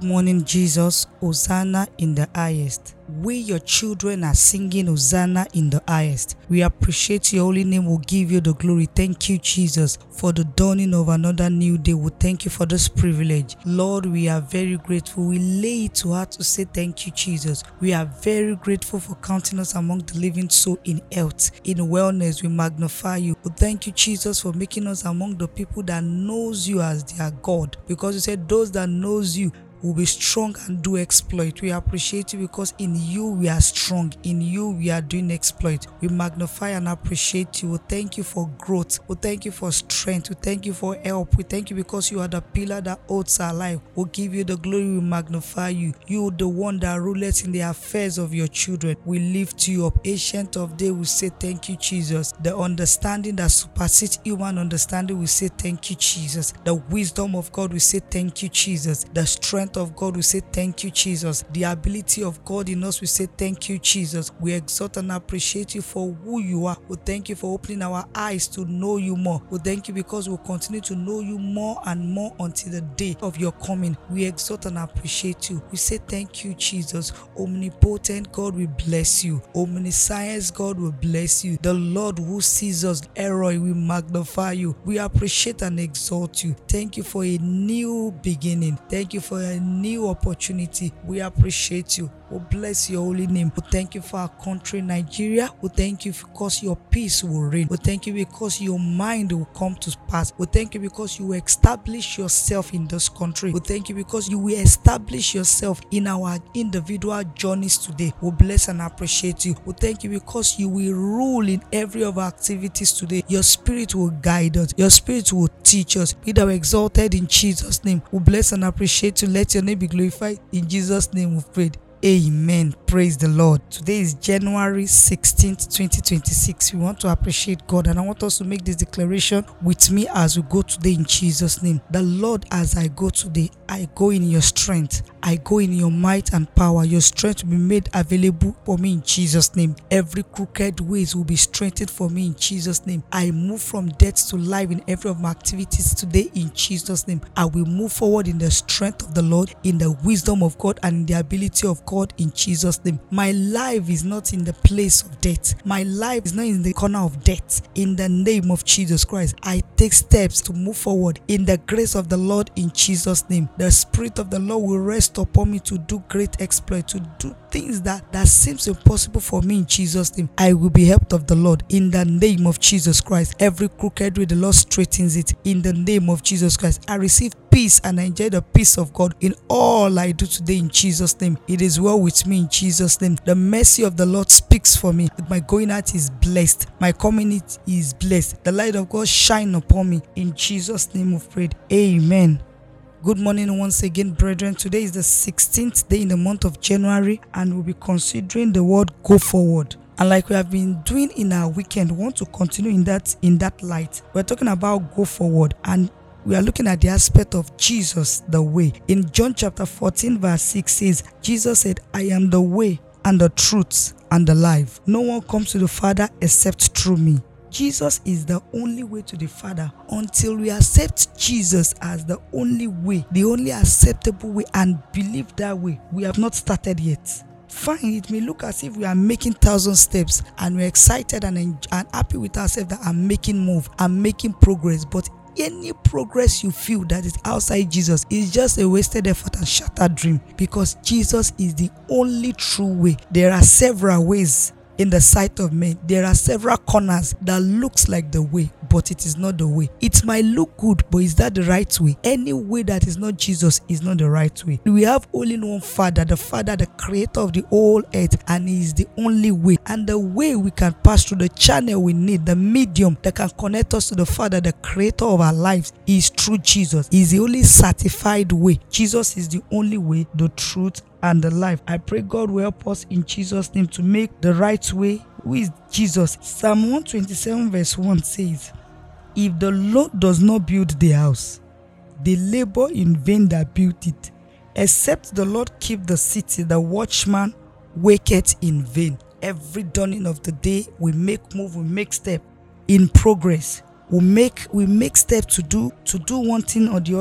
morning, Jesus. Hosanna in the highest. We, your children, are singing Hosanna in the highest. We appreciate your holy name. We'll give you the glory. Thank you, Jesus, for the dawning of another new day. We thank you for this privilege. Lord, we are very grateful. We lay it to heart to say thank you, Jesus. We are very grateful for counting us among the living soul in health, in wellness. We magnify you. We thank you, Jesus, for making us among the people that knows you as their God. Because you said those that knows you will be strong and do exploit. We appreciate you because in you we are strong. In you we are doing exploit. We magnify and appreciate you. We thank you for growth. We thank you for strength. We thank you for help. We thank you because you are the pillar that holds our life. We'll give you the glory. We magnify you. You are the one that ruleth in the affairs of your children. We lift you up. Ancient of day, we say thank you, Jesus. The understanding that supersedes human understanding, we say thank you, Jesus. The wisdom of God, we say thank you, Jesus. The strength of God, we say thank you, Jesus. The ability of God in us, we say thank you, Jesus. We exalt and appreciate you for who you are. We thank you for opening our eyes to know you more. We thank you because we'll continue to know you more and more until the day of your coming. We exalt and appreciate you. We say thank you, Jesus. Omnipotent God, we bless you. Omniscience God, we bless you. The Lord who sees us, Elroy, we magnify you. We appreciate and exalt you. Thank you for a new beginning. Thank you for a new opportunity. We appreciate you. We bless your holy name. We thank you for our country, Nigeria. We thank you because your peace will reign. We thank you because your mind will come to pass. We thank you because you will establish yourself in this country. We thank you because you will establish yourself in our individual journeys today. We bless and appreciate you. We thank you because you will rule in every of our activities today. Your spirit will guide us. Your spirit will teach us. Be thou exalted in Jesus' name. We bless and appreciate you. Let your name be glorified. In Jesus' name we've prayed. Amen. Praise the Lord. Today is January 16th, 2026. We want to appreciate God, and I want us to make this declaration with me as we go today in Jesus' name. The Lord, as I go today, I go in your strength. I go in your might and power. Your strength will be made available for me in Jesus' name. Every crooked ways will be strengthened for me in Jesus' name. I move from death to life in every of my activities today in Jesus' name. I will move forward in the strength of the Lord, in the wisdom of God, and in the ability of God in Jesus' name. My life is not in the place of death. My life is not in the corner of death. In the name of Jesus Christ, I take steps to move forward in the grace of the Lord in Jesus' name. The Spirit of the Lord will rest upon me to do great exploit, to do things that seems impossible for me in Jesus' name. I will be helped of the Lord in the name of Jesus Christ. Every crooked way, the Lord straightens it in the name of Jesus Christ. I receive peace and I enjoy the peace of God in all I do today in Jesus' name. It is well with me in Jesus' name. The mercy of the Lord speaks for me. My going out is blessed. My coming in is blessed. The light of God shine upon me. In Jesus' name we've prayed. Amen. Good morning once again, brethren. Today is the 16th day in the month of January, and we'll be considering the word go forward. And like we have been doing in our weekend, we want to continue in that light. We're talking about go forward, and we are looking at the aspect of Jesus, the way. In John chapter 14 verse 6 says, Jesus said, I am the way and the truth and the life. No one comes to the Father except through me. Jesus is the only way to the Father. Until we accept Jesus as the only way, the only acceptable way, and believe that way, we have not started yet. Fine, it may look as if we are making 1,000 steps and we're excited and happy with ourselves that I'm making move, I'm making progress, but any progress you feel that is outside Jesus is just a wasted effort and shattered dream, because Jesus is the only true way. There are several ways in the sight of men. There are several corners that looks like the way, but it is not the way. It might look good, but is that the right way? Any way that is not Jesus is not the right way. We have only one Father, the creator of the whole earth, and He is the only way. And the way we can pass through, the channel we need, the medium that can connect us to the Father, the creator of our lives, is through Jesus. He is the only certified way. Jesus is the only way, the truth, and the life. I pray God will help us in Jesus' name to make the right way, who is Jesus. Psalm 127 verse 1 says, if the Lord does not build the house, they labor in vain that built it. Except the Lord keep the city, the watchman waketh in vain. Every dawning of the day, we make move, we make step in progress. We make steps to do one thing or the other.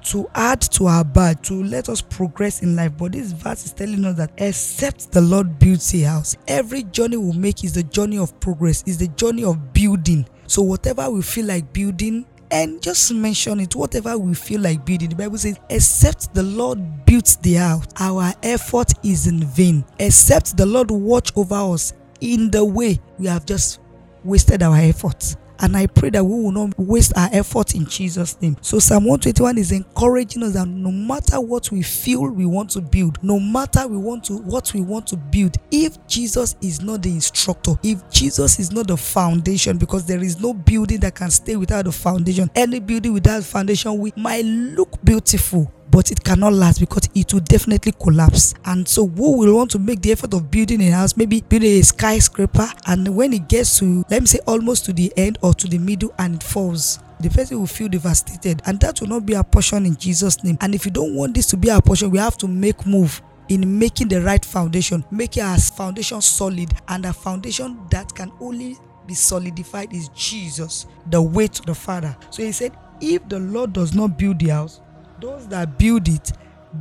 to add to our bad, to let us progress in life. But this verse is telling us that except the Lord builds a house, every journey we make is the journey of progress, is the journey of building. So whatever we feel like building, and just mention it, whatever we feel like building, the Bible says, except the Lord builds the house, our effort is in vain. Except the Lord watch over us in the way, we have just wasted our efforts. And I pray that we will not waste our effort in Jesus' name. So Psalm 121 is encouraging us that no matter what we feel we want to build, no matter what we want to build, if Jesus is not the instructor, if Jesus is not the foundation, because there is no building that can stay without a foundation. Any building without foundation might look beautiful, but it cannot last because it will definitely collapse. And so who will want to make the effort of building a house, maybe building a skyscraper, and when it gets to, let me say, almost to the end or to the middle and it falls, the person will feel devastated, and that will not be our portion in Jesus' name. And if you don't want this to be our portion, we have to make move in making the right foundation, making our foundation solid, and a foundation that can only be solidified is Jesus, the way to the Father. So he said, if the Lord does not build the house, those that build it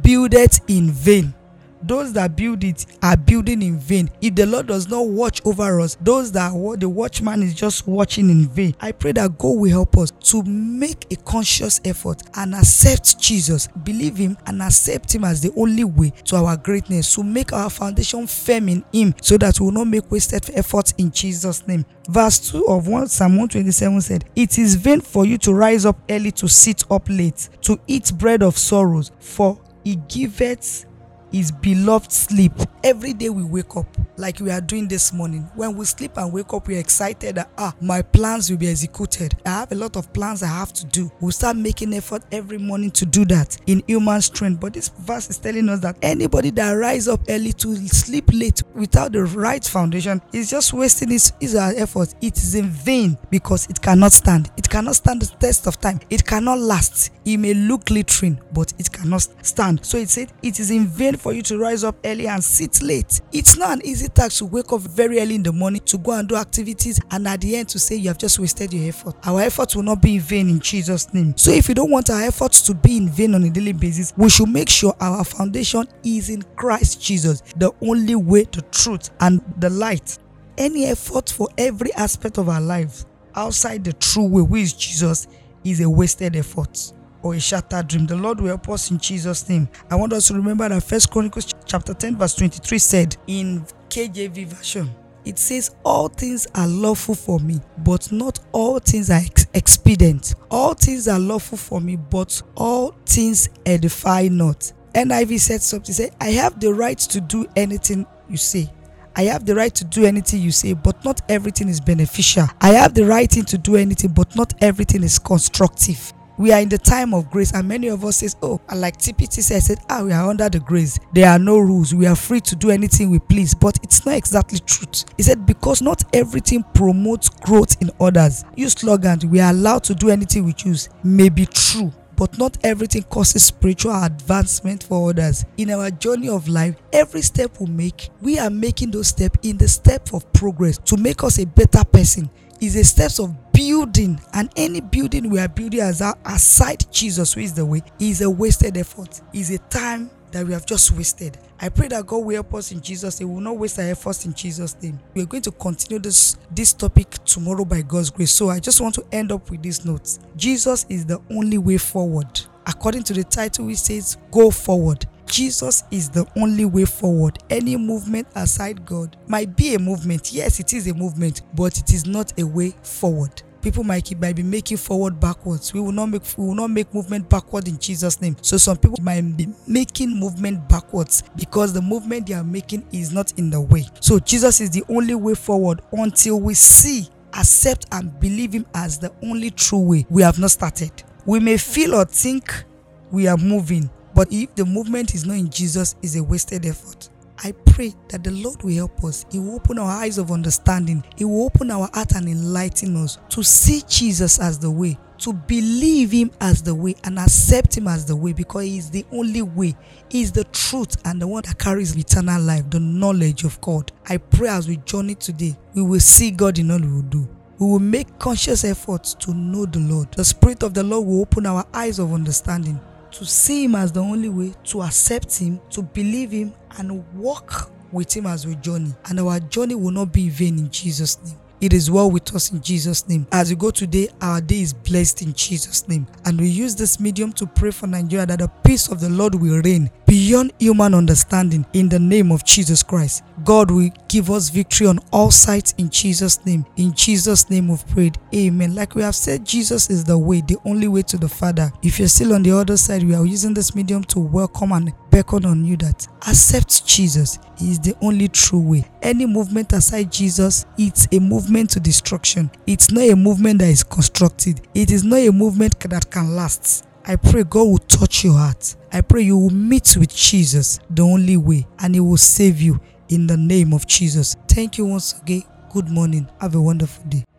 in vain. Those that build it are building in vain. If the Lord does not watch over us, the watchman is just watching in vain. I pray that God will help us to make a conscious effort and accept Jesus, believe him and accept him as the only way to our greatness, to make our foundation firm in him, so that we will not make wasted efforts in Jesus' name. Verse 2 of Psalm 127 said, it is vain for you to rise up early, to sit up late, to eat bread of sorrows, for he giveth his beloved sleep. Every day we wake up like we are doing this morning. When we sleep and wake up, we are excited that my plans will be executed. I have a lot of plans I have to do. We'll start making effort every morning to do that in human strength. But this verse is telling us that anybody that rise up early to sleep late without the right foundation is just wasting his efforts. It is in vain, because it cannot stand. It cannot stand the test of time. It cannot last. It may look glittering, but it cannot stand. So it said, it is in vain for you to rise up early and sit late. It's not an easy task to wake up very early in the morning to go and do activities, and at the end to say you have just wasted your effort. Our efforts will not be in vain in Jesus' name. So if you don't want our efforts to be in vain on a daily basis, we should make sure our foundation is in Christ Jesus, the only way, the truth, and the light. Any effort for every aspect of our lives outside the true way, which is Jesus, is a wasted effort or a shattered dream. The Lord will help us in Jesus' name. I want us to remember that 1 Chronicles chapter 10 verse 23 said in KJV version, it says, all things are lawful for me, but not all things are expedient. All things are lawful for me, but all things edify not. NIV said something, said, I have the right to do anything you say. I have the right to do anything you say, but not everything is beneficial. I have the right thing to do anything, but not everything is constructive. We are in the time of grace, and many of us says, and like TPT said, we are under the grace. There are no rules. We are free to do anything we please. But it's not exactly truth. He said, because not everything promotes growth in others. Use slogans, we are allowed to do anything we choose, may be true, but not everything causes spiritual advancement for others. In our journey of life, every step we make, we are making those steps in the step of progress to make us a better person. Is a steps of building, and any building we are building aside Jesus, who is the way, is a wasted effort, is a time that we have just wasted. I pray that God will help us in Jesus' name. We will not waste our efforts in Jesus' name. We are going to continue this topic tomorrow by God's grace. So I just want to end up with these notes. Jesus is the only way forward. According to the title, which says, go forward. Jesus is the only way forward. Any movement aside God might be a movement. Yes, it is a movement, but it is not a way forward. People might be making forward backwards. We will not make movement backward in Jesus' name. So some people might be making movement backwards because the movement they are making is not in the way. So Jesus is the only way forward until we see, accept, and believe him as the only true way. We have not started. We may feel or think we are moving, but if the movement is not in Jesus, it's a wasted effort. I pray that the Lord will help us. He will open our eyes of understanding. He will open our heart and enlighten us to see Jesus as the way, to believe him as the way, and accept him as the way, because he is the only way. He is the truth and the one that carries eternal life, the knowledge of God. I pray as we journey today, we will see God in all we will do. We will make conscious efforts to know the Lord. The Spirit of the Lord will open our eyes of understanding. to see Him as the only way, to accept Him, to believe Him, and walk with Him as we journey. And our journey will not be in vain in Jesus' name. It is well with us in Jesus' name. As we go today, our day is blessed in Jesus' name. And we use this medium to pray for Nigeria that the peace of the Lord will reign beyond human understanding in the name of Jesus Christ. God will give us victory on all sides in Jesus' name. In Jesus' name we've prayed. Amen. Like we have said, Jesus is the way, the only way to the Father. If you're still on the other side, we are using this medium to welcome and beckon on you that accept Jesus. He is the only true way. Any movement aside Jesus, it's a movement to destruction. It's not a movement that is constructed. It is not a movement that can last. I pray God will touch your heart. I pray you will meet with Jesus, the only way, and He will save you in the name of Jesus. Thank you once again. Good morning. Have a wonderful day.